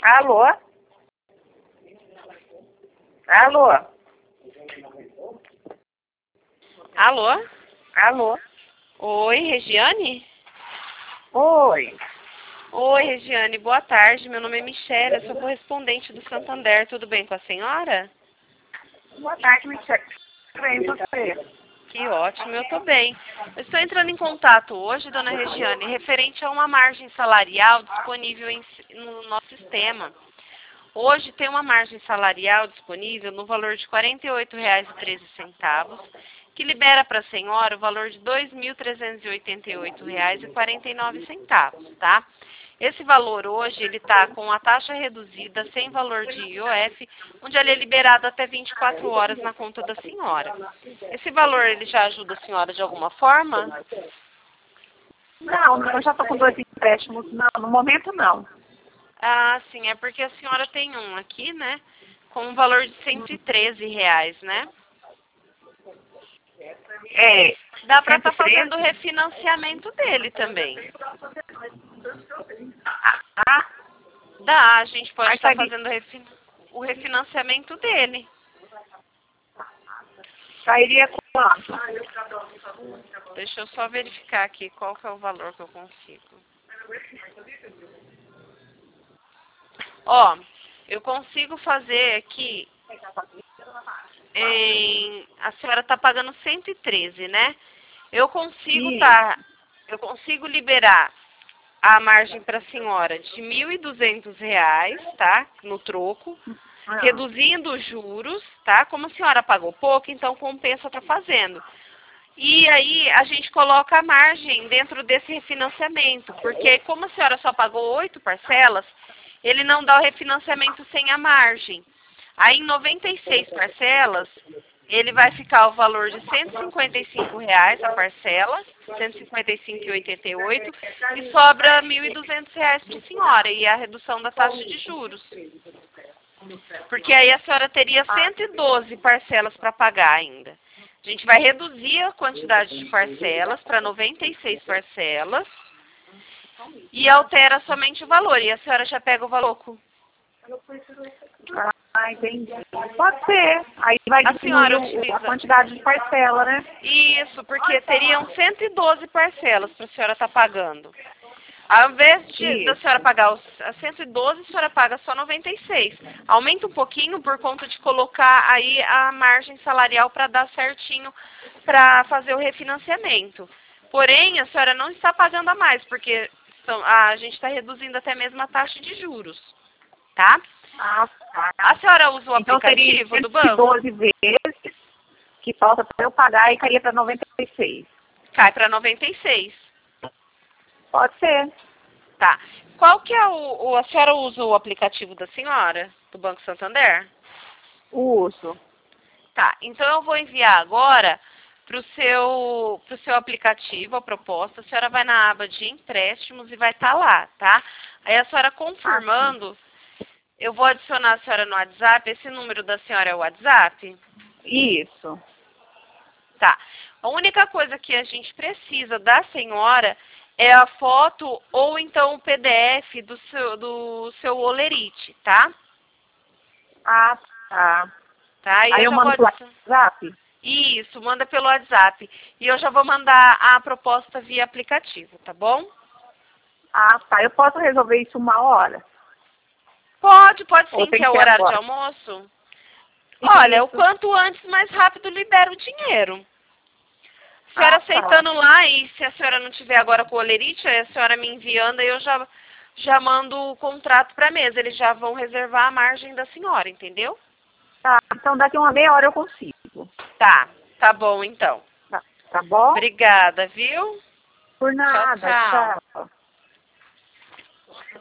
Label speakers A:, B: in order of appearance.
A: Alô? Alô?
B: Alô?
A: Alô?
B: Oi, Regiane?
A: Oi.
B: Oi, Regiane, boa tarde. Meu nome é Michele, eu sou correspondente do Santander. Tudo bem com a senhora?
A: Boa tarde, Michele. Tudo bem, e você?
B: Que ótimo, eu tô bem. Eu estou entrando em contato hoje, dona Regiane, referente a uma margem salarial disponível no nosso sistema. Hoje tem uma margem salarial disponível no valor de R$ 48,13, que libera para a senhora o valor de R$ 2.388,49, tá? Esse valor hoje, ele está com a taxa reduzida, sem valor de IOF, onde ele é liberado até 24 horas na conta da senhora. Esse valor, ele já ajuda a senhora de alguma forma?
A: Não, eu já estou com 2 empréstimos. Não, no momento não.
B: Ah, sim, é porque a senhora tem um aqui, né, com um valor de R$ 113, né?
A: É.
B: Dá para estar
A: 113?
B: fazendo o refinanciamento dele também.
A: Ah,
B: Dá, a gente pode
A: aí
B: estar
A: sai
B: fazendo o refinanciamento dele.
A: sairia quanto?
B: Deixa eu só verificar aqui qual que é o valor que eu consigo. Ó, eu consigo fazer aqui a senhora está pagando 113, né? Eu consigo eu consigo liberar a margem para a senhora de R$ 1.200, tá? No troco, reduzindo os juros, tá? Como a senhora pagou pouco, então compensa estar fazendo. E aí a gente coloca a margem dentro desse refinanciamento, porque como a senhora só pagou 8 parcelas, ele não dá o refinanciamento sem a margem. Aí em 96 parcelas, ele vai ficar o valor de R$ 155 a parcela, R$ 155,88, e sobra R$ 1.200 para a senhora, e a redução da taxa de juros. Porque aí a senhora teria 112 parcelas para pagar ainda. A gente vai reduzir a quantidade de parcelas para 96 parcelas e altera somente o valor. E a senhora já pega o valor.
A: Ah, entendi. Pode ser. Aí vai
B: A senhora
A: diminuir a
B: utiliza...
A: quantidade de parcela, né?
B: Isso, porque teriam 112 parcelas para a senhora estar pagando. Ao invés da senhora pagar as 112, a senhora paga só 96. Aumenta um pouquinho por conta de colocar aí a margem salarial para dar certinho para fazer o refinanciamento. Porém, a senhora não está pagando a mais, porque a gente está reduzindo até mesmo a taxa de juros, tá?
A: Ah, tá.
B: A senhora usa o
A: Então seria
B: aplicativo do banco?
A: 112 vezes que falta para eu pagar e cairia para 96.
B: Cai para 96.
A: Pode ser.
B: Tá. Qual que é a senhora usa o aplicativo da senhora, do Banco Santander?
A: Uso.
B: Tá, então eu vou enviar agora pro seu aplicativo a proposta. A senhora vai na aba de empréstimos e vai estar lá, tá? Aí a senhora confirmando, eu vou adicionar a senhora no WhatsApp. Esse número da senhora é o WhatsApp?
A: Isso.
B: Tá. A única coisa que a gente precisa da senhora é a foto ou então o PDF do seu Olerite, tá?
A: Ah, tá.
B: Tá? E
A: Aí eu
B: já vou
A: mando pro WhatsApp?
B: Isso, manda pelo WhatsApp. E eu já vou mandar a proposta via aplicativo, tá bom?
A: Ah, tá. Eu posso resolver isso 1 hora?
B: Pode
A: Ou
B: sim,
A: tem
B: que é
A: que
B: o
A: ser
B: horário de
A: agora?
B: almoço. Olha, o quanto antes, mais rápido libera o dinheiro. A senhora
A: Ah, tá.
B: aceitando lá, e se a senhora não tiver agora com o Olerite, aí a senhora me enviando, aí eu já mando o contrato para a mesa. Eles já vão reservar a margem da senhora, entendeu?
A: Tá, então daqui uma meia hora eu consigo.
B: Tá bom então.
A: Tá bom?
B: Obrigada, viu?
A: Por
B: Tchau,
A: nada.
B: tchau.
A: Tchau.